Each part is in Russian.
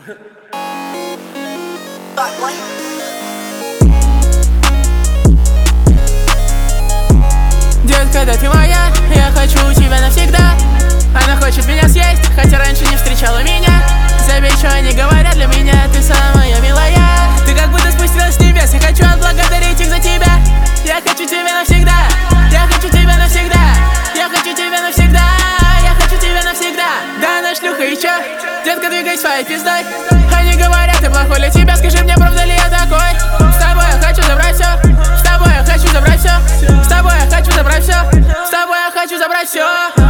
Детка, да ты моя, я хочу тебя навсегда. Она хочет меня съесть, хотя раньше не встречала меня. Забей, что они говорят, для меня ты самая милая. Ты как будто спустилась с небес, я хочу отблагодарить их за тебя. Я хочу тебя навсегда, я хочу тебя навсегда. Я хочу тебя навсегда, я хочу тебя навсегда. Да она шлюха и чё? Детка, двигай своей пиздой. Они говорят, ты плохой для тебя, скажи мне, правда ли я такой? С тобой я хочу забрать все, с тобой я хочу забрать все, с тобой я хочу забрать все, с тобой я хочу забрать все.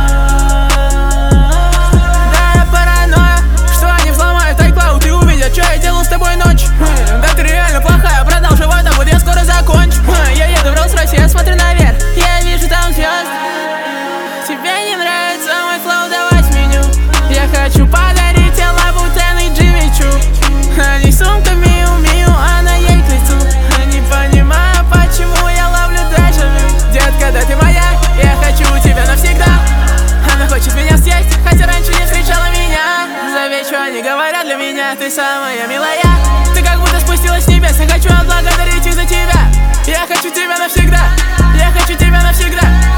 Да, я паранойя, что они взломают iCloud и увидят, что я делал с тобой ночь. Да ты реально плохая, продал живот, а вот я скоро закончу. Я еду в Rolls-Royce, я смотрю наверх, я вижу там звезд. Тебе не нравится мой флоу, давай сменю. Я хочу подарить тебе Лабутен и Джимми Чу. Они сумка Миу-Миу, а на ей к лицу. Не понимаю, почему я ловлю дежавю. Детка, да ты моя, я хочу тебя навсегда. Она хочет меня съесть, хотя раньше не встречала меня. Заветь, что они говорят, для меня ты самая милая. Ты как будто спустилась с небес, я хочу отблагодарить их за тебя. Я хочу тебя навсегда, я хочу тебя навсегда.